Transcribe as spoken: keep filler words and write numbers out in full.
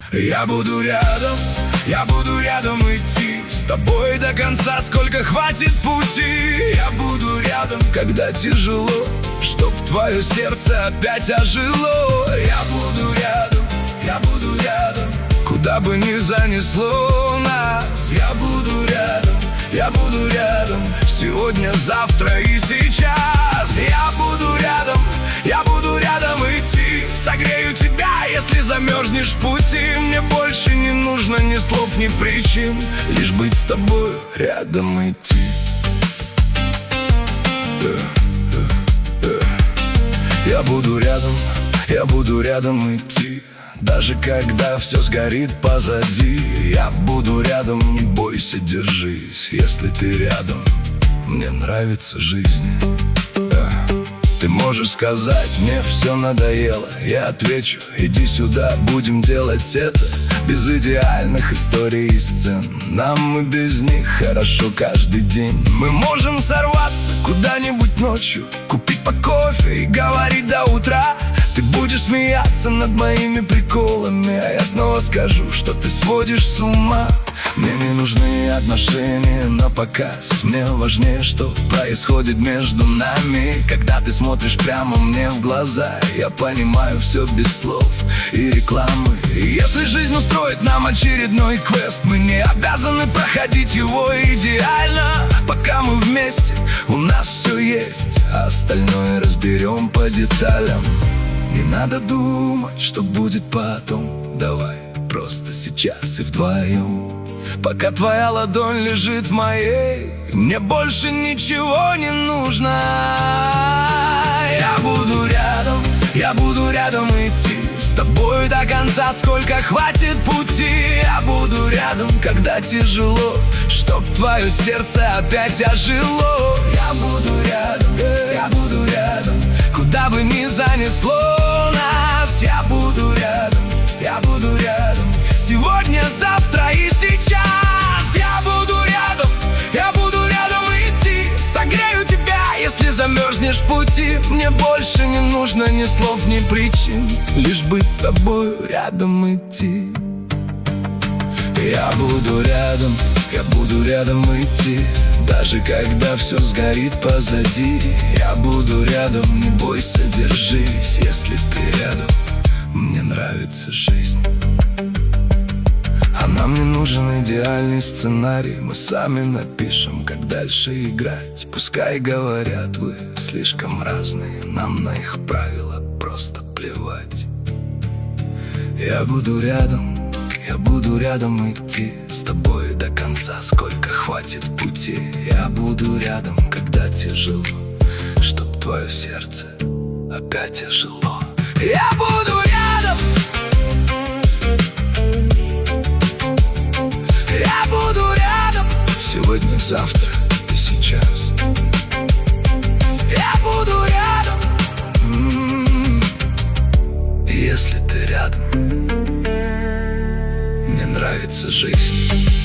Я буду рядом, я буду рядом идти с тобой до конца, сколько хватит пути. Я буду рядом, когда тяжело, чтоб твое сердце опять ожило. Я буду рядом, я буду рядом, куда бы ни занесло нас. Я буду рядом, я буду рядом, сегодня, завтра и сейчас. Я буду рядом, я буду рядом идти, согрею тебя, если замерзнешь в пути. Мне больше не нужно ни слов, ни причин, лишь быть с тобой, рядом идти. Я буду рядом, я буду рядом идти, даже когда все сгорит позади. Я буду рядом, не бойся, держись, если ты рядом. Мне нравится жизнь. Ты можешь сказать, мне все надоело. Я отвечу, иди сюда, будем делать это. Без идеальных историй и сцен, нам и без них хорошо каждый день. Мы можем сорваться куда-нибудь ночью, купить по кофе и говорить до утра. Ты будешь смеяться над моими приколами, а я снова скажу, что ты сводишь с ума. Мне не нужны отношения на показ, мне важнее, что происходит между нами. Когда ты смотришь прямо мне в глаза, я понимаю все без слов и рекламы. И если жизнь устроит нам очередной квест, мы не обязаны проходить его идеально. Пока мы вместе, у нас все есть, а остальное разберем по деталям. Не надо думать, что будет потом, давай просто сейчас и вдвоем. Пока твоя ладонь лежит в моей, мне больше ничего не нужно. Я буду рядом, я буду рядом идти с тобой до конца, сколько хватит пути. Я буду рядом, когда тяжело, чтоб твое сердце опять ожило. Я буду рядом, я буду рядом, куда бы ни занесло нас. Я буду рядом, я буду рядом, сегодня, завтра и сейчас. Я буду рядом, я буду рядом идти, согрею тебя, если замерзнешь в пути. Мне больше не нужно ни слов, ни причин, лишь быть с тобой, рядом идти. Я буду рядом, я буду рядом идти, даже когда все сгорит позади. Я буду рядом, не бойся, держись, если ты рядом. Мне нравится жизнь. А нам не нужен идеальный сценарий, мы сами напишем, как дальше играть. Пускай говорят, вы слишком разные, нам на их правила просто плевать. Я буду рядом, я буду рядом идти с тобой до конца, сколько хватит пути. Я буду рядом, когда тяжело, чтоб твое сердце опять ожило. Я буду рядом, я буду рядом, сегодня, завтра и сейчас. Я буду рядом, м-м-м, если ты рядом. Мне нравится жизнь.